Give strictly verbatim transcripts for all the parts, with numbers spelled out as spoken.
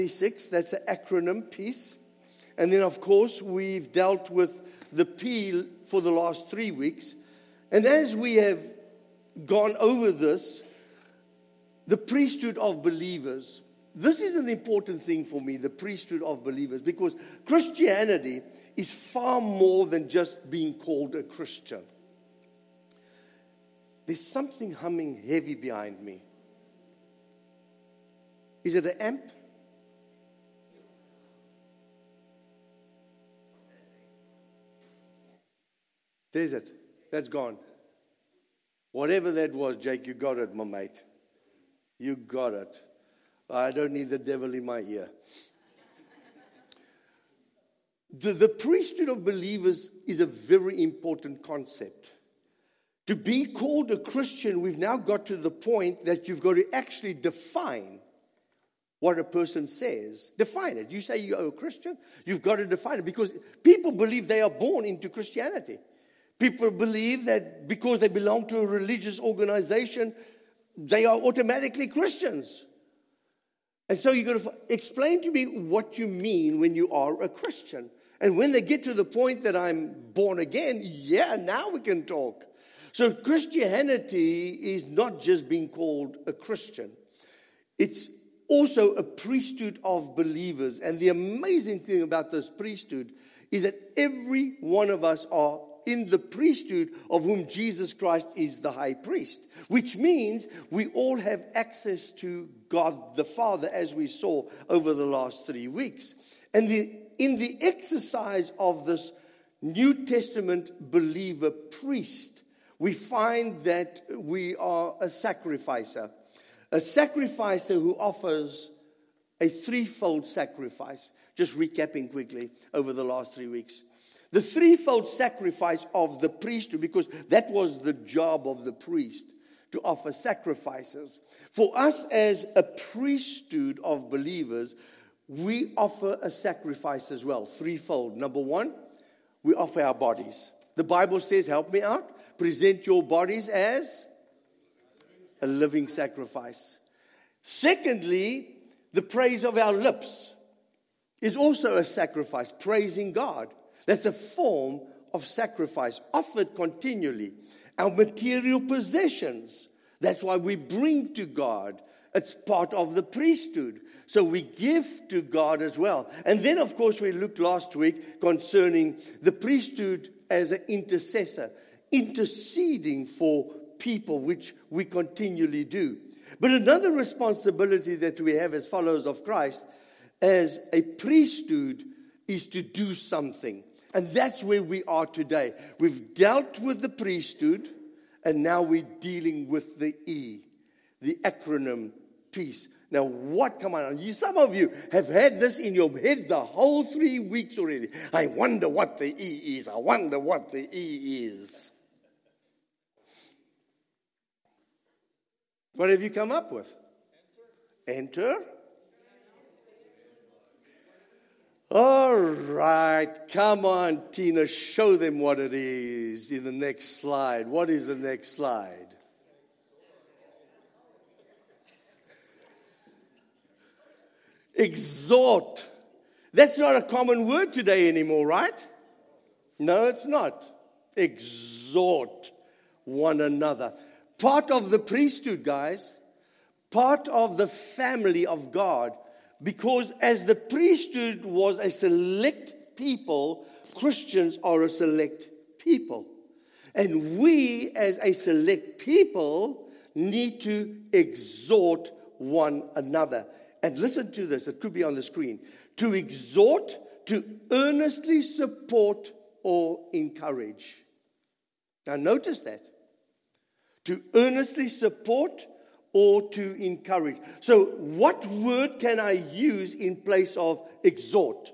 Six, that's an acronym piece. And then, of course, we've dealt with the P for the last three weeks. And as we have gone over this, the priesthood of believers, this is an important thing for me, the priesthood of believers, because Christianity is far more than just being called a Christian. There's something humming heavy behind me. Is it an amp? There's it. That's gone. Whatever that was, Jake, you got it, my mate. You got it. I don't need the devil in my ear. The, the priesthood of believers is a very important concept. To be called a Christian, we've now got to the point that you've got to actually define what a person says. Define it. You say you're a Christian, you've got to define it, because people believe they are born into Christianity. People believe that because they belong to a religious organization, they are automatically Christians. And so you've got to explain to me what you mean when you are a Christian. And when they get to the point that I'm born again, yeah, now we can talk. So Christianity is not just being called a Christian. It's also a priesthood of believers. And the amazing thing about this priesthood is that every one of us are in the priesthood of whom Jesus Christ is the high priest, which means we all have access to God the Father, as we saw over the last three weeks. And the, in the exercise of this New Testament believer priest, we find that we are a sacrificer, a sacrificer who offers a threefold sacrifice. Just recapping quickly over the last three weeks. The threefold sacrifice of the priesthood, because that was the job of the priest, to offer sacrifices. For us as a priesthood of believers, we offer a sacrifice as well, threefold. Number one, we offer our bodies. The Bible says, help me out, present your bodies as a living sacrifice. Secondly, the praise of our lips is also a sacrifice, praising God. That's a form of sacrifice offered continually. Our material possessions, that's why we bring to God. It's part of the priesthood. So we give to God as well. And then, of course, we looked last week concerning the priesthood as an intercessor, interceding for people, which we continually do. But another responsibility that we have as followers of Christ, as a priesthood, is to do something. And that's where we are today. We've dealt with the priesthood, and now we're dealing with the E, the acronym piece. Now, what, come on, you, some of you have had this in your head the whole three weeks already. I wonder what the E is. I wonder what the E is. What have you come up with? Enter. Enter. All right, come on, Tina, show them what it is in the next slide. What is the next slide? Exhort. That's not a common word today anymore, right? No, it's not. Exhort one another. Part of the priesthood, guys. Part of the family of God. Because as the priesthood was a select people, Christians are a select people. And we as a select people need to exhort one another. And listen to this, it could be on the screen. To exhort, to earnestly support or encourage. Now notice that. To earnestly support or to encourage. So what word can I use in place of exhort?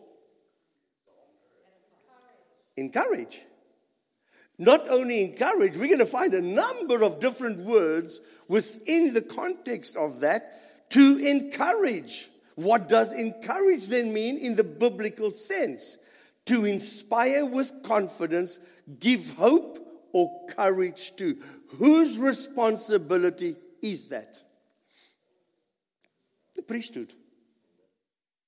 Encourage. Not only encourage, we're going to find a number of different words within the context of that to encourage. What does encourage then mean in the biblical sense? To inspire with confidence, give hope or courage to. Whose responsibility is that? The priesthood.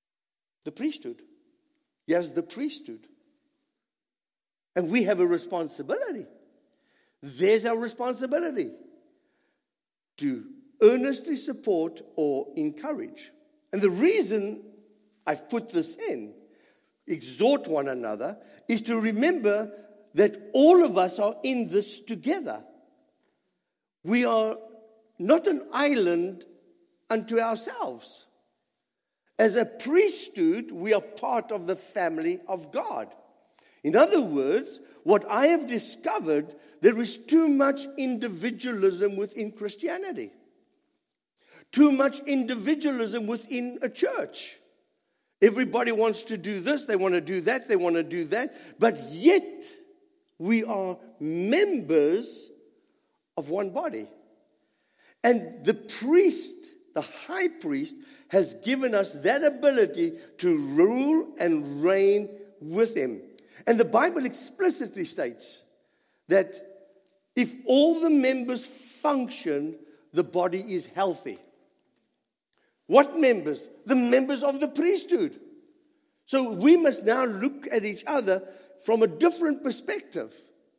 The priesthood. Yes, the priesthood. And we have a responsibility. There's our responsibility to earnestly support or encourage. And the reason I've put this in, exhort one another, is to remember that all of us are in this together. We are not an island unto ourselves. As a priesthood, we are part of the family of God. In other words, what I have discovered, there is too much individualism within Christianity. Too much individualism within a church. Everybody wants to do this, they want to do that, they want to do that. But yet, we are members of one body. And the priest, the high priest, has given us that ability to rule and reign with him. And the Bible explicitly states that if all the members function, the body is healthy. What members? The members of the priesthood. So we must now look at each other from a different perspective.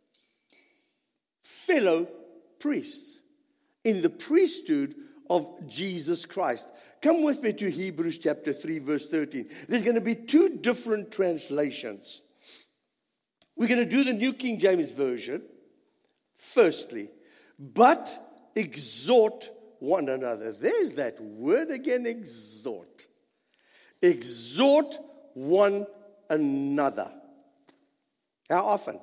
Fellow priests in the priesthood of Jesus Christ. Come with me to Hebrews chapter three, verse thirteen. There's going to be two different translations. We're going to do the New King James Version. Firstly, but exhort one another. There's that word again, exhort. Exhort one another. How often?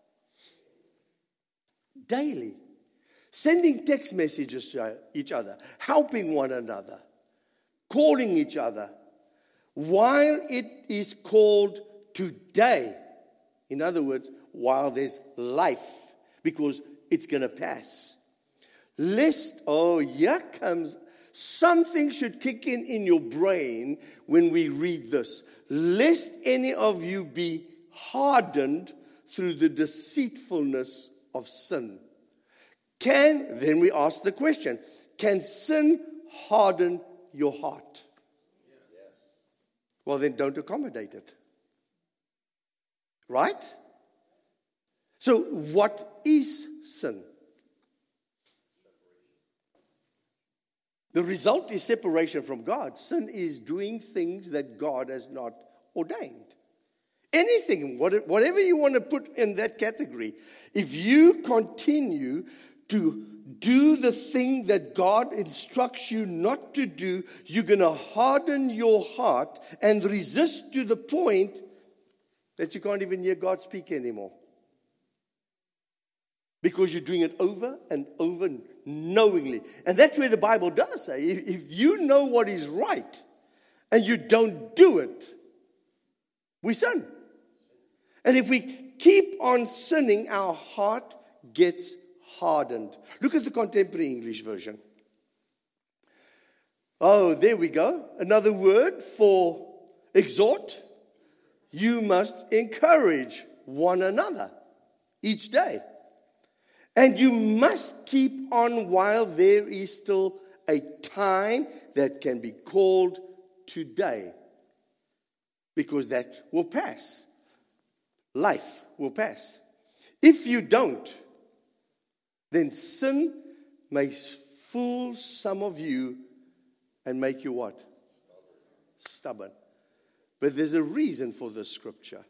Daily. Sending text messages to each other. Helping one another. Calling each other. While it is called today. In other words, while there's life. Because it's going to pass. Lest, oh, here comes, something should kick in in your brain when we read this. Lest any of you be hardened through the deceitfulness of sin. Can, then we ask the question, can sin harden your heart? Well, then don't accommodate it. Right? So what is sin? The result is separation from God. Sin is doing things that God has not ordained. Anything, whatever you want to put in that category, if you continue to do the thing that God instructs you not to do, you're going to harden your heart and resist to the point that you can't even hear God speak anymore. Because you're doing it over and over knowingly. And that's where the Bible does say, if, if you know what is right and you don't do it, we sin. And if we keep on sinning, our heart gets hardened. Look at the contemporary English version. Oh, there we go. Another word for exhort. You must encourage one another each day. And you must keep on while there is still a time that can be called today. Because that will pass. Life will pass. If you don't, then sin may fool some of you and make you what? Stubborn. But there's a reason for this scripture.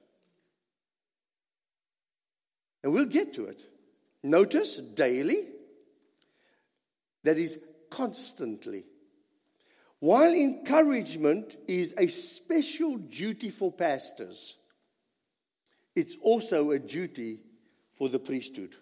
And we'll get to it. Notice daily, that is constantly. While encouragement is a special duty for pastors, it's also a duty for the priesthood.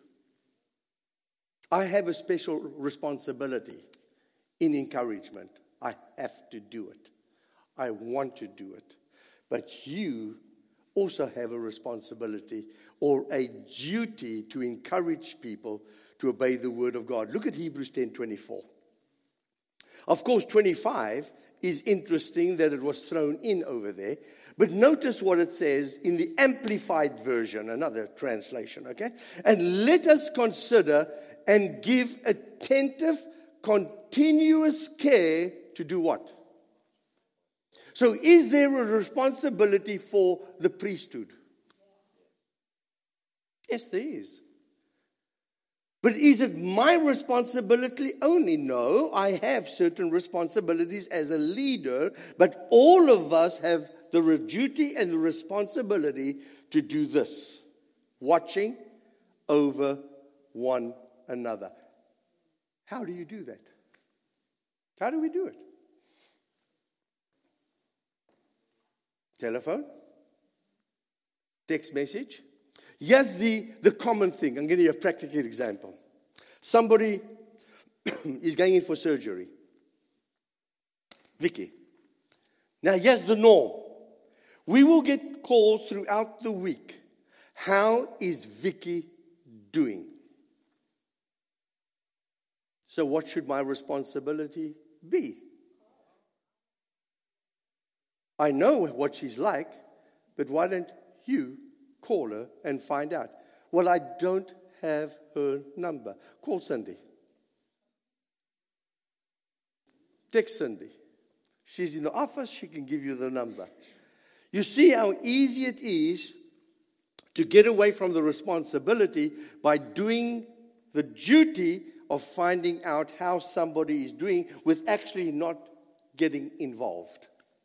I have a special responsibility in encouragement. I have to do it. I want to do it. But you also have a responsibility or a duty to encourage people to obey the word of God. Look at Hebrews ten twenty-four. Of course, twenty-five is interesting that it was thrown in over there. But notice what it says in the Amplified Version, another translation, okay? And let us consider and give attentive, continuous care to do what? So is there a responsibility for the priesthood? Yes, there is. But is it my responsibility only? No, I have certain responsibilities as a leader, but all of us have the duty and the responsibility to do this, watching over one another. How do you do that? How do we do it? Telephone? Text message? Here's the, the common thing. I'm giving you a practical example. Somebody is going in for surgery. Vicky. Now, here's the norm. We will get calls throughout the week. How is Vicky doing? So what should my responsibility be? I know what she's like, but why don't you call her and find out? Well, I don't have her number. Call Cindy. Text Cindy. She's in the office. She can give you the number. You see how easy it is to get away from the responsibility by doing the duty of finding out how somebody is doing with actually not getting involved.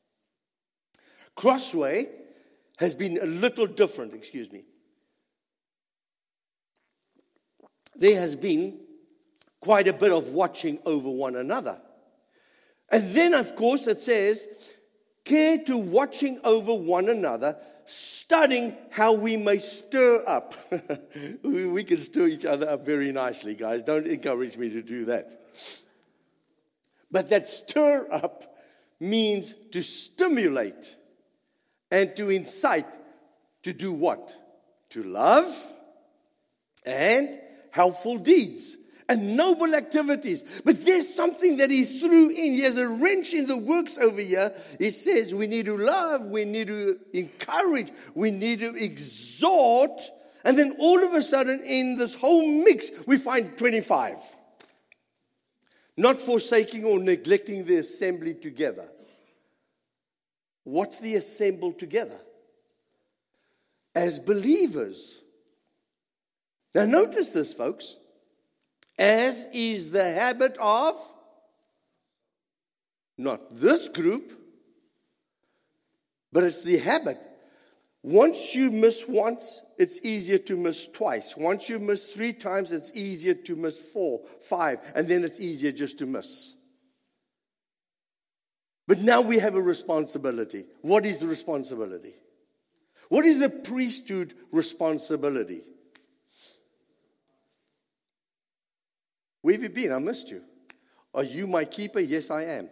Crossway has been a little different, excuse me. There has been quite a bit of watching over one another. And then, of course, it says, care to watching over one another, studying how we may stir up. we, we can stir each other up very nicely, guys. Don't encourage me to do that. But that stir up means to stimulate and to incite to do what? To love and helpful deeds and noble activities. But there's something that he threw in. He has a wrench in the works over here. He says we need to love, we need to encourage, we need to exhort. And then all of a sudden in this whole mix, we find twenty-five. Not forsaking or neglecting the assembly together. What's the assemble together? As believers. Now notice this, folks. As is the habit of, not this group, but it's the habit. Once you miss once, it's easier to miss twice. Once you miss three times, it's easier to miss four, five, and then it's easier just to miss. But now we have a responsibility. What is the responsibility? What is the priesthood responsibility? Where have you been? I missed you. Are you my keeper? Yes, I am.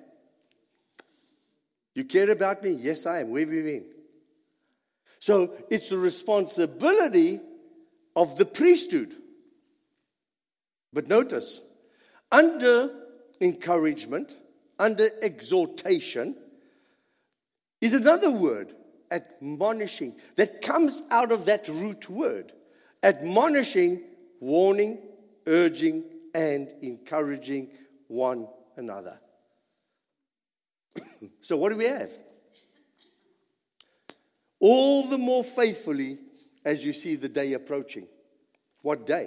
You care about me? Yes, I am. Where have you been? So it's the responsibility of the priesthood. But notice, under encouragement, under exhortation, is another word, admonishing, that comes out of that root word. Admonishing, warning, urging, and encouraging one another. So what do we have? All the more faithfully as you see the day approaching. What day?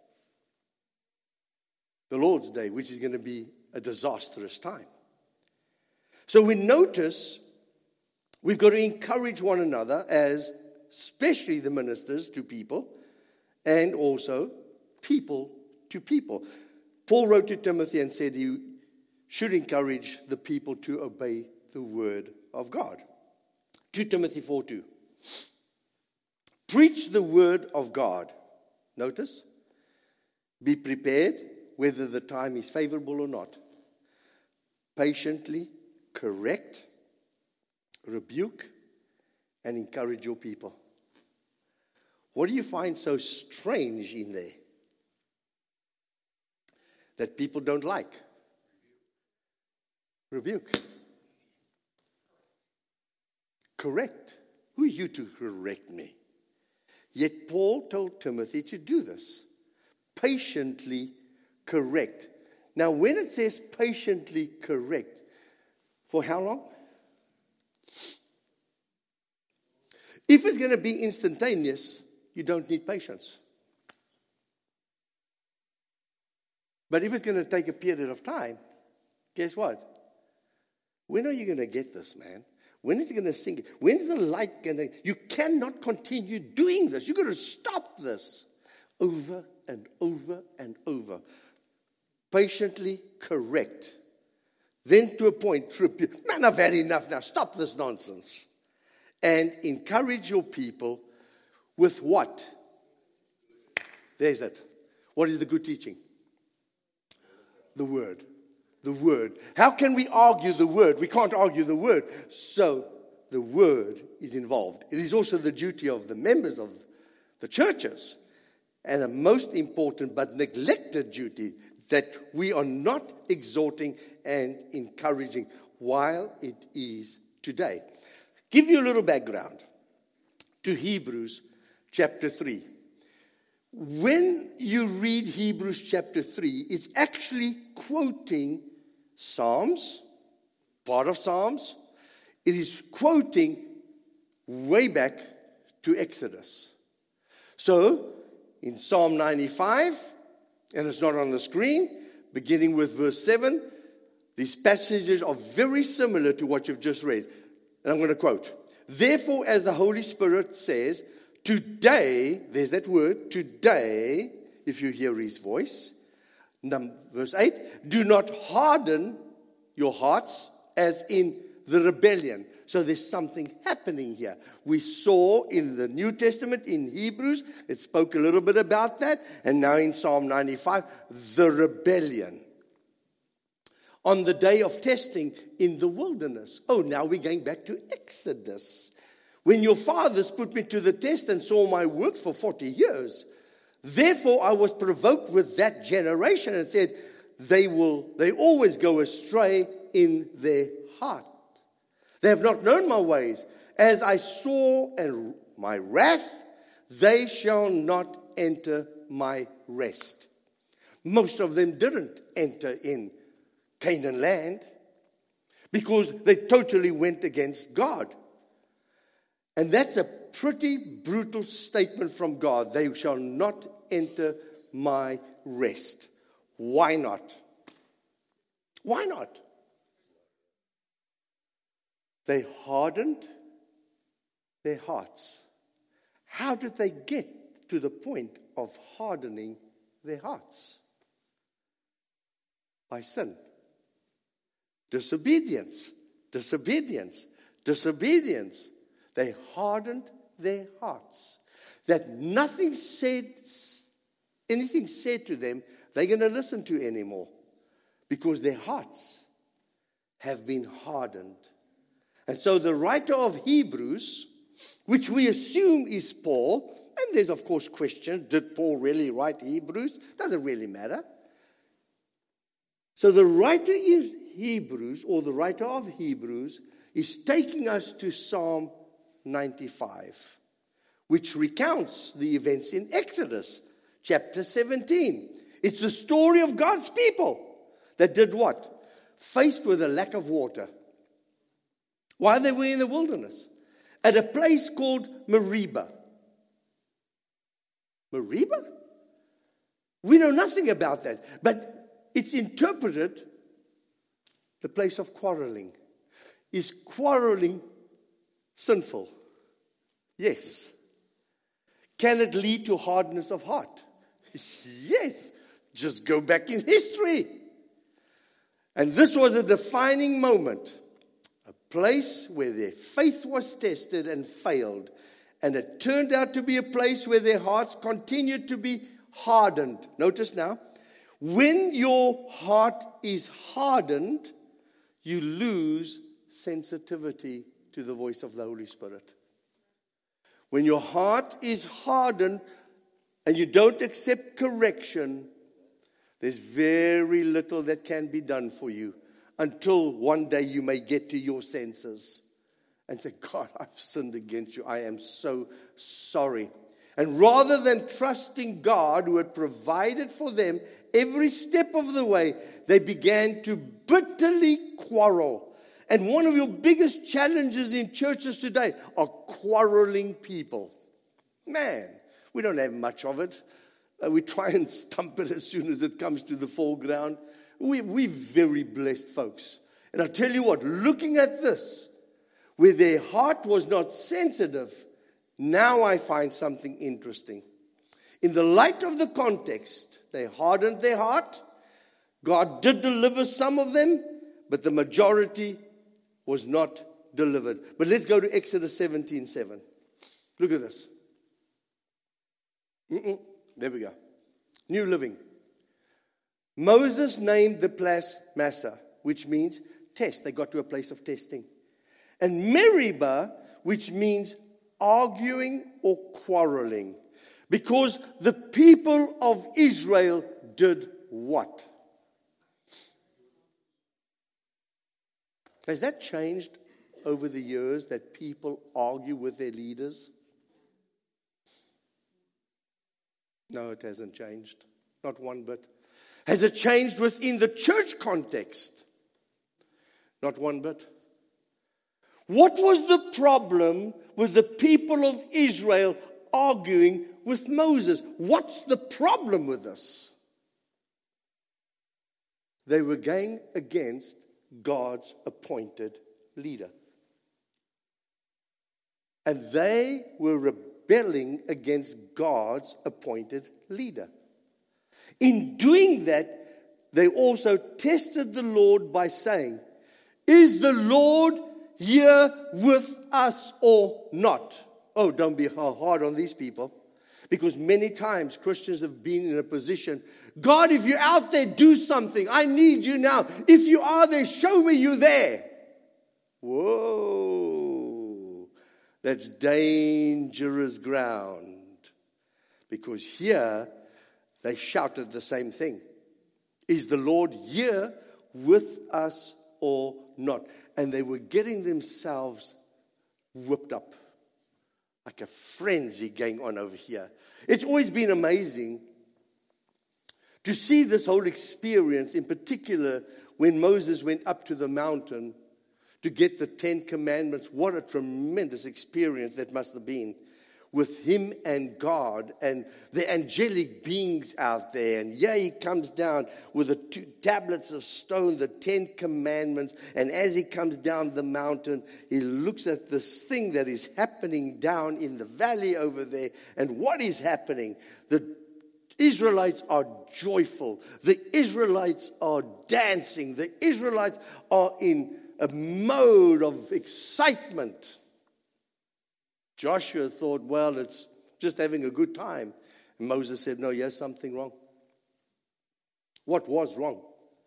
The Lord's Day, which is going to be a disastrous time. So we notice we've got to encourage one another as, especially the ministers to people, and also people to people. Paul wrote to Timothy and said he should encourage the people to obey the word of God. Second Timothy four two. Preach the word of God. Notice. Be prepared whether the time is favorable or not. Patiently correct, rebuke, and encourage your people. What do you find so strange in there that people don't like? Rebuke. Correct. Who are you to correct me? Yet Paul told Timothy to do this. Patiently correct. Now, when it says patiently correct, for how long? If it's going to be instantaneous, you don't need patience. But if it's going to take a period of time, guess what? When are you going to get this, man? When is it going to sink? When's the light going to... You cannot continue doing this. You've got to stop this over and over and over. Patiently correct. Then to a point, man, I've had enough now. Stop this nonsense. And encourage your people with what? There's it. What is the good teaching? The word. The word. How can we argue the word? We can't argue the word. So the word is involved. It is also the duty of the members of the churches, and a most important but neglected duty, that we are not exhorting and encouraging while it is today. Give you a little background to Hebrews chapter three. When you read Hebrews chapter three, it's actually quoting Psalms, part of Psalms. It is quoting way back to Exodus. So, in Psalm ninety-five, and it's not on the screen, beginning with verse seven, these passages are very similar to what you've just read. And I'm going to quote, "Therefore, as the Holy Spirit says, today," there's that word, today, if you hear his voice. Number, verse eight, "do not harden your hearts as in the rebellion." So there's something happening here. We saw in the New Testament, in Hebrews, it spoke a little bit about that. And now in Psalm ninety-five, the rebellion. On the day of testing in the wilderness. Oh, now we're going back to Exodus. "When your fathers put me to the test and saw my works for forty years. Therefore I was provoked with that generation and said, they will, they always go astray in their heart. They have not known my ways. As I saw and my wrath, they shall not enter my rest." Most of them didn't enter in Canaan land because they totally went against God. And that's a pretty brutal statement from God. They shall not enter my rest. Why not? Why not? They hardened their hearts. How did they get to the point of hardening their hearts? By sin. Disobedience. Disobedience. Disobedience. They hardened their hearts. That nothing said, anything said to them, they're going to listen to anymore. Because their hearts have been hardened. And so the writer of Hebrews, which we assume is Paul, and there's of course question, did Paul really write Hebrews? Doesn't really matter. So the writer of Hebrews, or the writer of Hebrews, is taking us to Psalm ninety-five, which recounts the events in Exodus chapter seventeen. It's the story of God's people that did what? Faced with a lack of water. While they were in the wilderness, at a place called Meribah. Meribah? We know nothing about that, but it's interpreted the place of quarreling. Is quarreling sinful? Yes. Can it lead to hardness of heart? Yes. Just go back in history. And this was a defining moment. A place where their faith was tested and failed. And it turned out to be a place where their hearts continued to be hardened. Notice now, when your heart is hardened, you lose sensitivity to the voice of the Holy Spirit. When your heart is hardened and you don't accept correction, there's very little that can be done for you until one day you may get to your senses and say, God, I've sinned against you. I am so sorry. And rather than trusting God who had provided for them every step of the way, they began to bitterly quarrel And one of your biggest challenges in churches today are quarreling people. Man, we don't have much of it. Uh, we try and stump it as soon as it comes to the foreground. We, we're very blessed folks. And I tell you what, looking at this, where their heart was not sensitive, now I find something interesting. In the light of the context, they hardened their heart. God did deliver some of them, but the majority was not delivered. But let's go to Exodus seventeen seven. Look at this. Mm-mm. There we go. New Living. Moses named the place Massah, which means test. They got to a place of testing. And Meribah, which means arguing or quarreling. Because the people of Israel did what? Has that changed over the years, that people argue with their leaders? No, it hasn't changed. Not one bit. Has it changed within the church context? Not one bit. What was the problem with the people of Israel arguing with Moses? What's the problem with this? They were going against God's appointed leader. And they were rebelling against God's appointed leader. In doing that, they also tested the Lord by saying, is the Lord here with us or not? Oh, don't be hard on these people. Because many times Christians have been in a position, God, if you're out there, do something. I need you now. If you are there, show me you there. Whoa. That's dangerous ground. Because here, they shouted the same thing. Is the Lord here with us or not? And they were getting themselves whipped up. Like a frenzy going on over here. It's always been amazing to see this whole experience, in particular when Moses went up to the mountain to get the Ten Commandments. What a tremendous experience that must have been with him and God and the angelic beings out there. And yeah, he comes down with the two tablets of stone, the Ten Commandments. And as he comes down the mountain, he looks at this thing that is happening down in the valley over there. And what is happening? The Israelites are joyful. The Israelites are dancing. The Israelites are in a mode of excitement. Joshua thought, well, it's just having a good time. And Moses said, no, there's something wrong. What was wrong?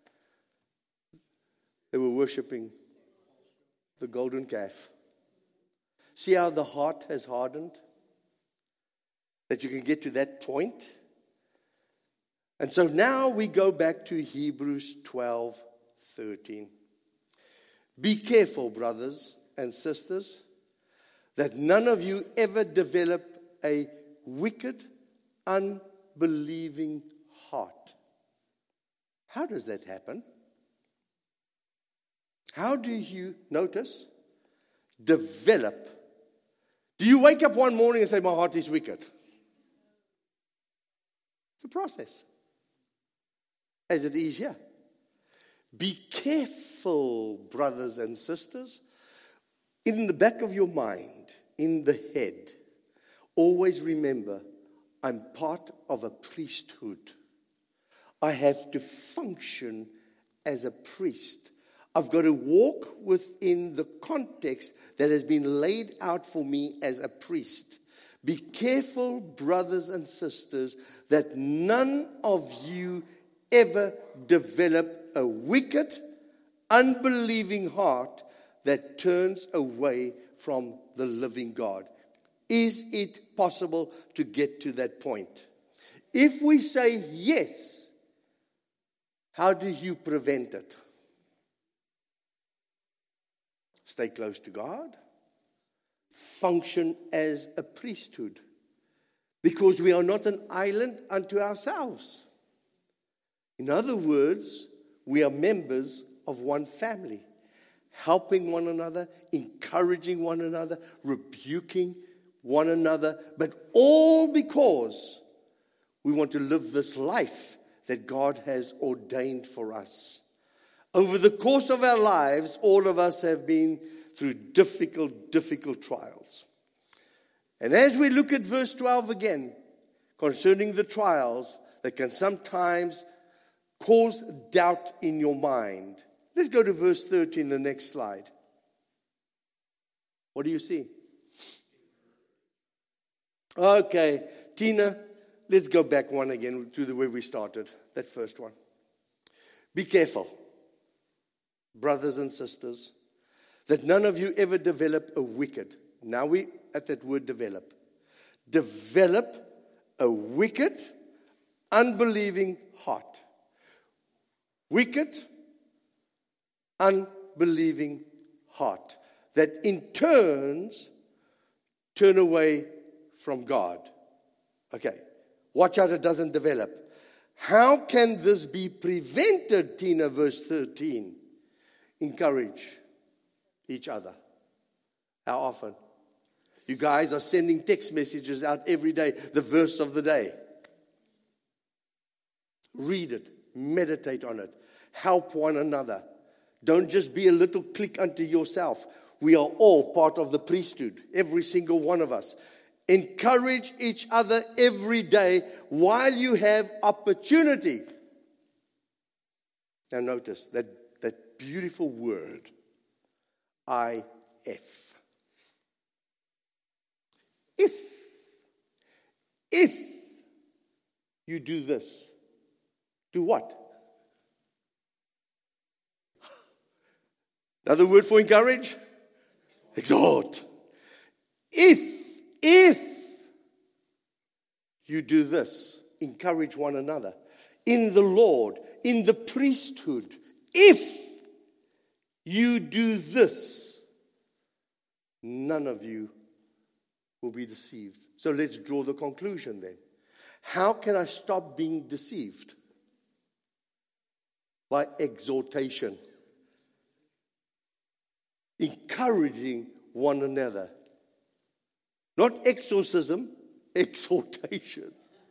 They were worshiping the golden calf. See how the heart has hardened? That you can get to that point? And so now we go back to Hebrews twelve thirteen. Be careful, brothers and sisters, that none of you ever develop a wicked, unbelieving heart. How does that happen? How do you, notice, develop? Do you wake up one morning and say, my heart is wicked? It's a process. As it is here. Be careful, brothers and sisters. In the back of your mind, in the head, always remember, I'm part of a priesthood. I have to function as a priest. I've got to walk within the context that has been laid out for me as a priest. Be careful, brothers and sisters, that none of you ever develop a wicked, unbelieving heart that turns away from the living God. Is it possible to get to that point? If we say yes, how do you prevent it? Stay close to God. Function as a priesthood. Because we are not an island unto ourselves. In other words, we are members of one family. helping one another, encouraging one another, rebuking one another, but all because we want to live this life that God has ordained for us. Over the course of our lives, all of us have been through difficult, difficult trials. And as we look at verse twelve again, concerning the trials that can sometimes cause doubt in your mind. Let's go to verse thirteen, the next slide. What do you see? Okay, Tina, let's go back one again to the way we started, that first one. Be careful, brothers and sisters, that none of you ever develop a wicked. Now we at that word develop. Develop a wicked, unbelieving heart. Wicked, unbelieving heart. That in turns turn away from God. Okay, watch out it doesn't develop. How can this be prevented, Tina, verse thirteen? Encourage each other. How often? You guys are sending text messages out every day, the verse of the day. Read it, meditate on it, help one another. Don't just be a little clique unto yourself. We are all part of the priesthood, every single one of us. Encourage each other every day while you have opportunity. Now notice that, that beautiful word, I F. If, if you do this, do what? Another word for encourage? Exhort. If, if you do this, encourage one another in the Lord, in the priesthood. If you do this, none of you will be deceived. So let's draw the conclusion then. How can I stop being deceived? By exhortation. Encouraging one another. Not exorcism, exhortation.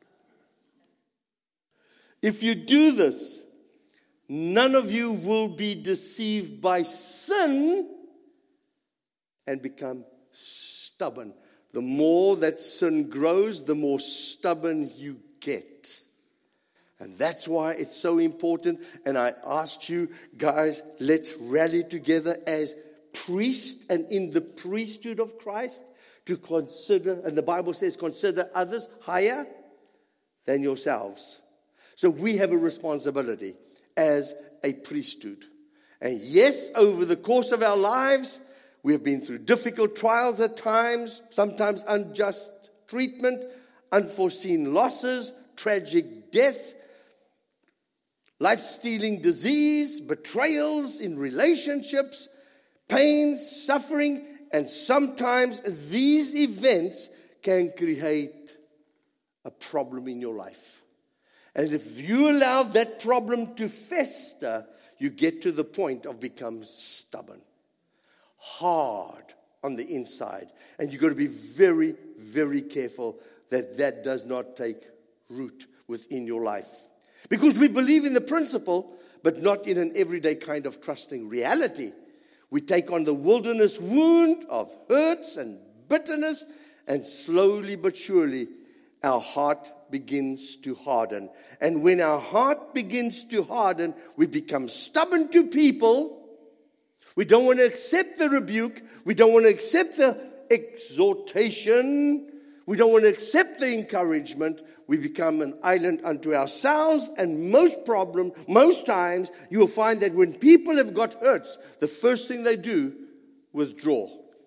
If you do this, none of you will be deceived by sin and become stubborn. The more that sin grows, the more stubborn you get. And that's why it's so important. And I asked you guys, let's rally together as priests and in the priesthood of Christ to consider, and the Bible says, consider others higher than yourselves. So we have a responsibility as a priesthood. And yes, over the course of our lives, we have been through difficult trials at times, sometimes unjust treatment, unforeseen losses, tragic deaths, life-stealing disease, betrayals in relationships, pain, suffering, and sometimes these events can create a problem in your life. And if you allow that problem to fester, you get to the point of becoming stubborn, hard on the inside. And you've got to be very, very careful that that does not take root within your life. Because we believe in the principle, but not in an everyday kind of trusting reality. We take on the wilderness wound of hurts and bitterness, and slowly but surely our heart begins to harden. And when our heart begins to harden, we become stubborn to people. We don't want to accept the rebuke. We don't want to accept the exhortation. We don't want to accept the encouragement. We become an island unto ourselves. And most problem, most times, you will find that when people have got hurts, the first thing they do, withdraw.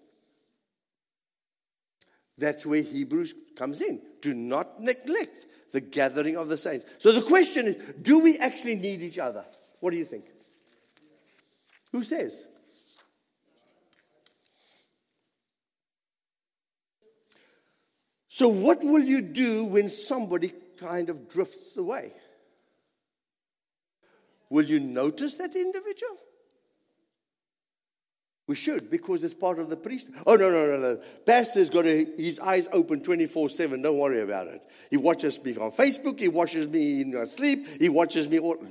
That's where Hebrews comes in. Do not neglect the gathering of the saints. So the question is, do we actually need each other? What do you think? Who says? So what will you do when somebody kind of drifts away? Will you notice that individual? We should, because it's part of the priesthood. Oh, no, no, no, no. Pastor's got a, his eyes open twenty-four seven. Don't worry about it. He watches me on Facebook. He watches me in my sleep. He watches me all.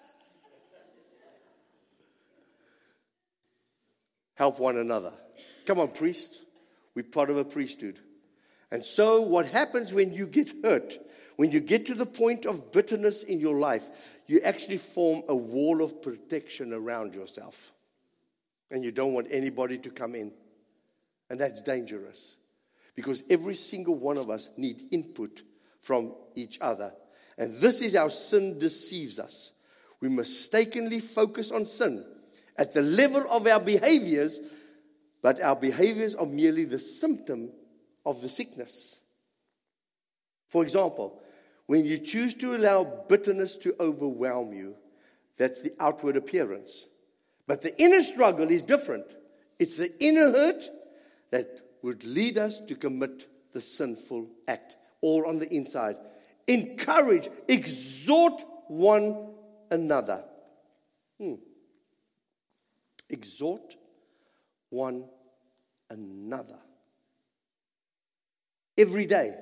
Help one another. Come on, priests. We're part of a priesthood. And so what happens when you get hurt, when you get to the point of bitterness in your life, you actually form a wall of protection around yourself. And you don't want anybody to come in. And that's dangerous. Because every single one of us need input from each other. And this is how sin deceives us. We mistakenly focus on sin at the level of our behaviors, but our behaviors are merely the symptom of the sickness. For example, when you choose to allow bitterness to overwhelm you, that's the outward appearance. But the inner struggle is different. It's the inner hurt that would lead us to commit the sinful act, all on the inside. Encourage, exhort one another. Hmm. Exhort one another. Every day.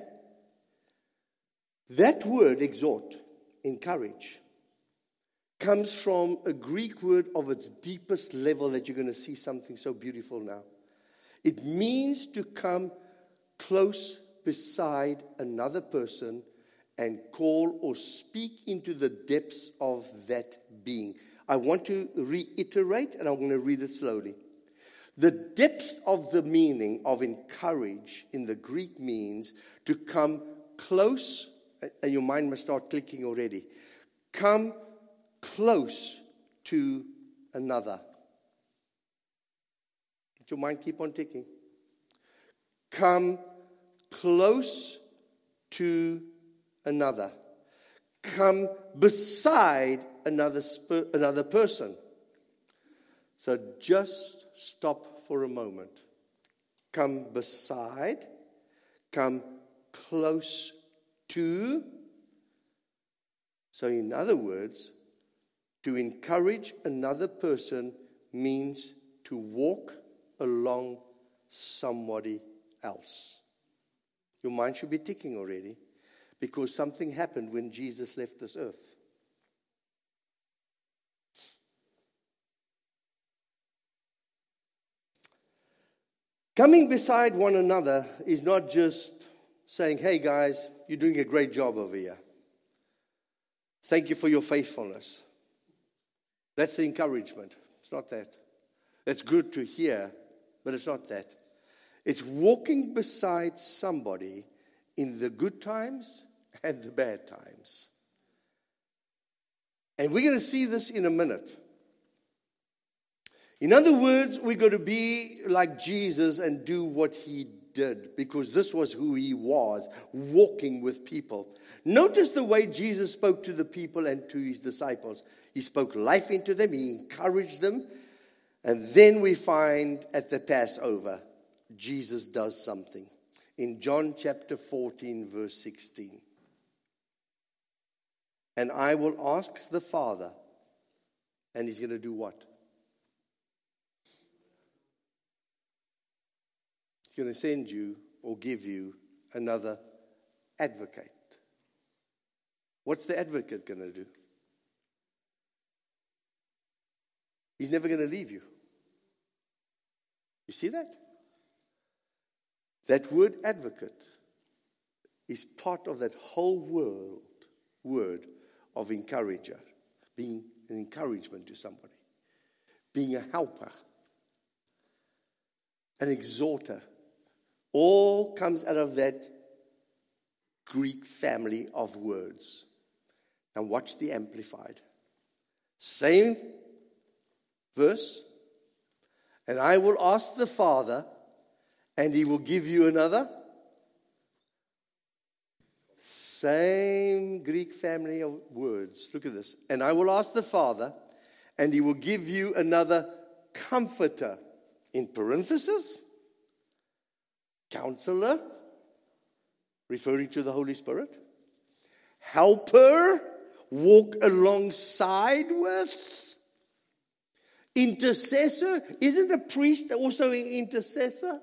That word, exhort, encourage, comes from a Greek word of its deepest level that you're going to see something so beautiful now. It means to come close beside another person and call or speak into the depths of that being. I want to reiterate, and I'm going to read it slowly. The depth of the meaning of encourage in the Greek means to come close, and your mind must start clicking already. Come close to another. Let your mind keep on ticking. Come close to another. Come beside another sp- another person. So just stop for a moment. Come beside. Come close to. So in other words, to encourage another person means to walk along somebody else. Your mind should be ticking already, because something happened when Jesus left this earth. Coming beside one another is not just saying, hey guys, you're doing a great job over here. Thank you for your faithfulness. That's the encouragement. It's not that. It's good to hear, but it's not that. It's walking beside somebody in the good times and the bad times. And we're going to see this in a minute. In other words, we're going to be like Jesus and do what he did, because this was who he was, walking with people. Notice the way Jesus spoke to the people and to his disciples. He spoke life into them. He encouraged them. And then we find at the Passover, Jesus does something. In John chapter fourteen, verse sixteen. And I will ask the Father, and he's going to do what? He's going to send you or give you another advocate. What's the advocate going to do? He's never going to leave you. You see that? That word advocate is part of that whole world word of encourager, being an encouragement to somebody, being a helper, an exhorter. All comes out of that Greek family of words. Now watch the Amplified. Same verse. And I will ask the Father, and he will give you another. Same Greek family of words. Look at this. And I will ask the Father, and he will give you another comforter. In parentheses, counselor, referring to the Holy Spirit. Helper, walk alongside with. Intercessor. Isn't a priest also an intercessor?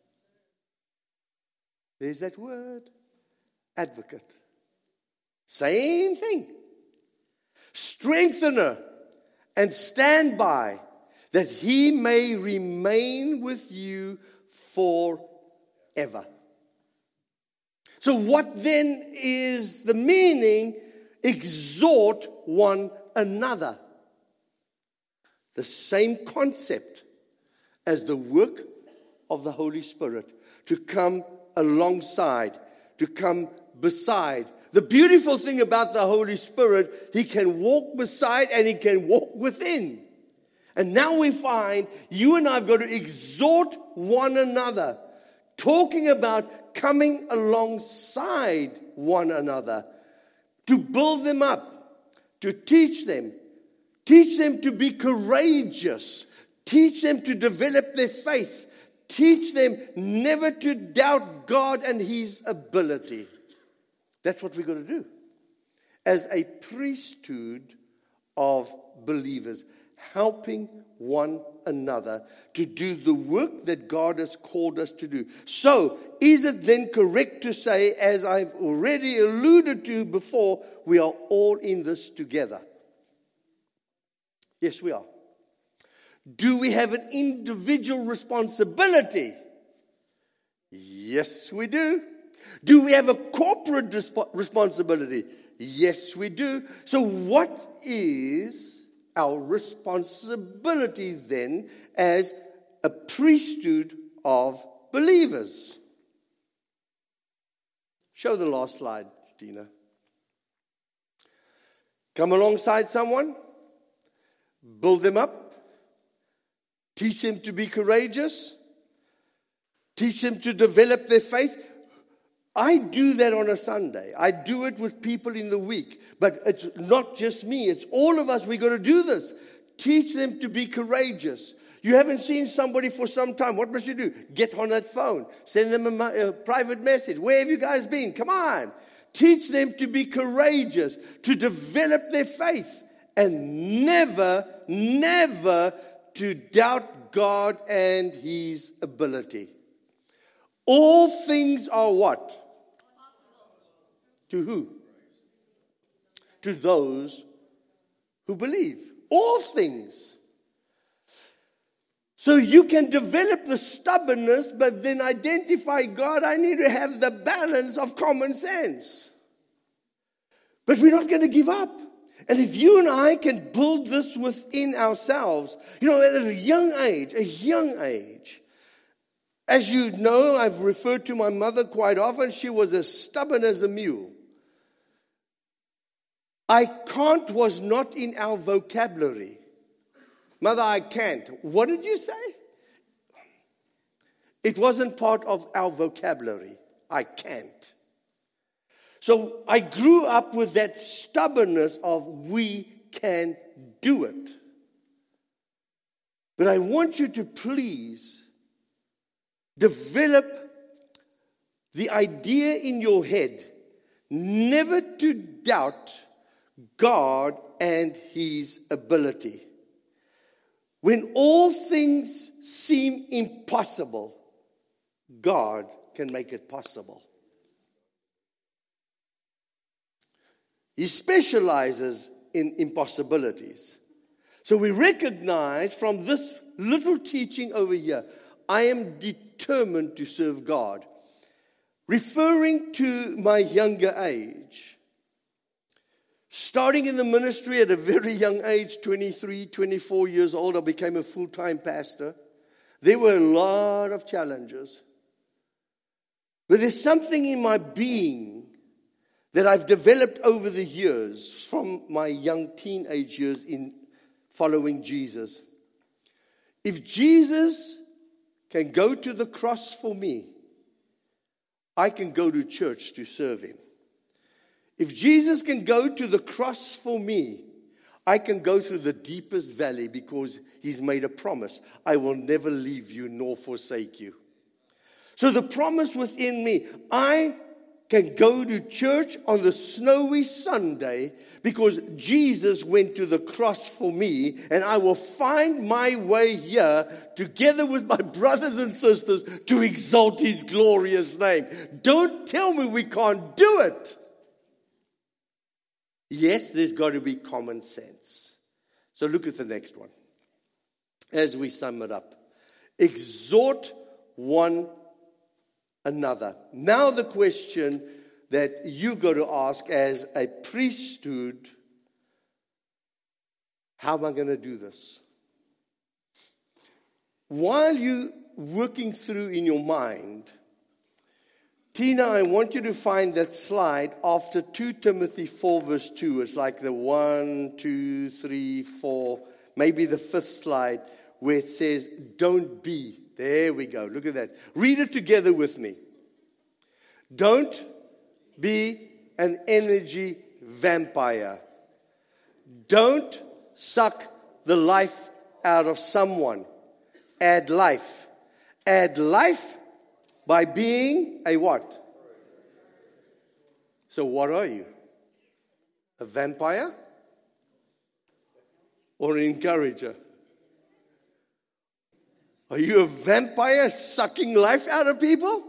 There's that word. Advocate. Same thing. Strengthener and standby, that he may remain with you forever. So what then is the meaning? Exhort one another. The same concept as the work of the Holy Spirit, to come alongside, to come beside. The beautiful thing about the Holy Spirit, he can walk beside and he can walk within. And now we find you and I have got to exhort one another, talking about coming alongside one another, to build them up, to teach them, teach them to be courageous, teach them to develop their faith, teach them never to doubt God and his ability. That's what we're going to do as a priesthood of believers, helping one another to do the work that God has called us to do. So, is it then correct to say, as I've already alluded to before, we are all in this together? Yes, we are. Do we have an individual responsibility? Yes, we do. Do we have a corporate resp- responsibility? Yes, we do. So what is our responsibility then as a priesthood of believers? Show the last slide, Tina. Come alongside someone, build them up, teach them to be courageous, teach them to develop their faith. I do that on a Sunday. I do it with people in the week. But it's not just me. It's all of us. We've got to do this. Teach them to be courageous. You haven't seen somebody for some time. What must you do? Get on that phone. Send them a, a private message. Where have you guys been? Come on. Teach them to be courageous, to develop their faith, and never, never to doubt God and his ability. All things are what? To who? To those who believe. All things. So you can develop the stubbornness, but then identify, God, I need to have the balance of common sense. But we're not going to give up. And if you and I can build this within ourselves, you know, at a young age, a young age, as you know, I've referred to my mother quite often. She was as stubborn as a mule. I can't was not in our vocabulary. Mother, I can't. What did you say? It wasn't part of our vocabulary. I can't. So I grew up with that stubbornness of we can do it. But I want you to please develop the idea in your head never to doubt God and his ability. When all things seem impossible, God can make it possible. He specializes in impossibilities. So we recognize from this little teaching over here, I am determined to serve God. Referring to my younger age, starting in the ministry at a very young age, twenty-three, twenty-four years old, I became a full-time pastor. There were a lot of challenges. But there's something in my being that I've developed over the years from my young teenage years in following Jesus. If Jesus can go to the cross for me, I can go to church to serve him. If Jesus can go to the cross for me, I can go through the deepest valley because he's made a promise. I will never leave you nor forsake you. So the promise within me, I can go to church on the snowy Sunday because Jesus went to the cross for me, and I will find my way here together with my brothers and sisters to exalt His glorious name. Don't tell me we can't do it. Yes, there's got to be common sense. So look at the next one. As we sum it up. Exhort one another. Now the question that you've got to ask as a priesthood, how am I going to do this? While you're working through in your mind, Tina, I want you to find that slide after Second Timothy four verse two. It's like the one, two, three, four, maybe the fifth slide where it says, don't be. There we go. Look at that. Read it together with me. Don't be an energy vampire. Don't suck the life out of someone. Add life. Add life by being a what? So what are you? A vampire? Or an encourager? Are you a vampire sucking life out of people?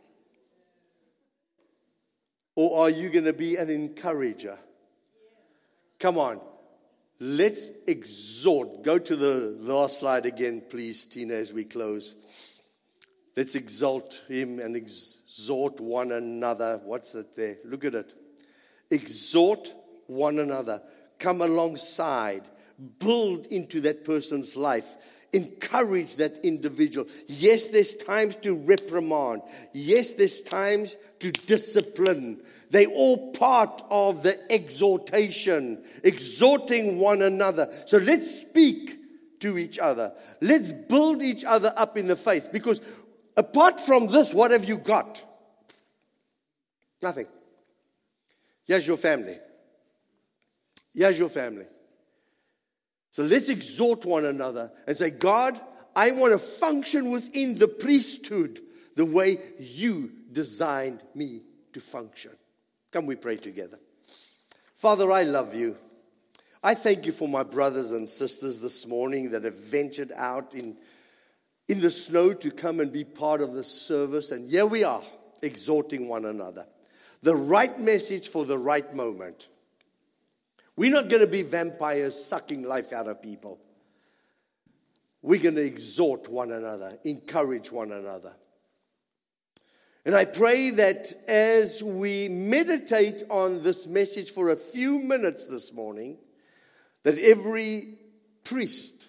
Or are you going to be an encourager? Come on. Let's exhort. Go to the last slide again, please, Tina, as we close. Let's exalt Him and exhort one another. What's that there? Look at it. Exhort one another. Come alongside. Build into that person's life. Encourage that individual. Yes, there's times to reprimand. Yes, there's times to discipline. They're all part of the exhortation, exhorting one another. So let's speak to each other. Let's build each other up in the faith. Because apart from this, what have you got? Nothing. Here's your family. Here's your family. So let's exhort one another and say, God, I want to function within the priesthood the way you designed me to function. Come, we pray together. Father, I love you. I thank you for my brothers and sisters this morning that have ventured out in, in the snow to come and be part of this service. And here we are, exhorting one another. The right message for the right moment. We're not going to be vampires sucking life out of people. We're going to exhort one another, encourage one another. And I pray that as we meditate on this message for a few minutes this morning, that every priest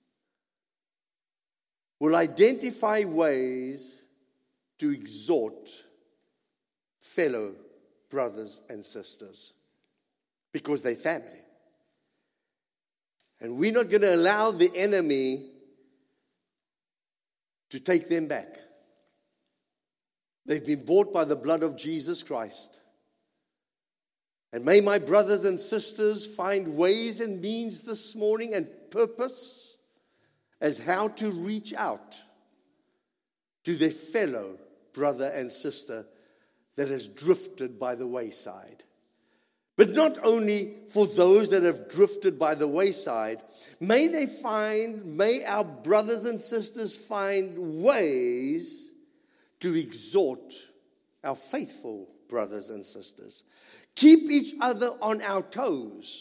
will identify ways to exhort fellow brothers and sisters. Because they're family. And we're not going to allow the enemy to take them back. They've been bought by the blood of Jesus Christ. And may my brothers and sisters find ways and means this morning and purpose as how to reach out to their fellow brother and sister that has drifted by the wayside. But not only for those that have drifted by the wayside, may they find, may our brothers and sisters find ways to exhort our faithful brothers and sisters. Keep each other on our toes.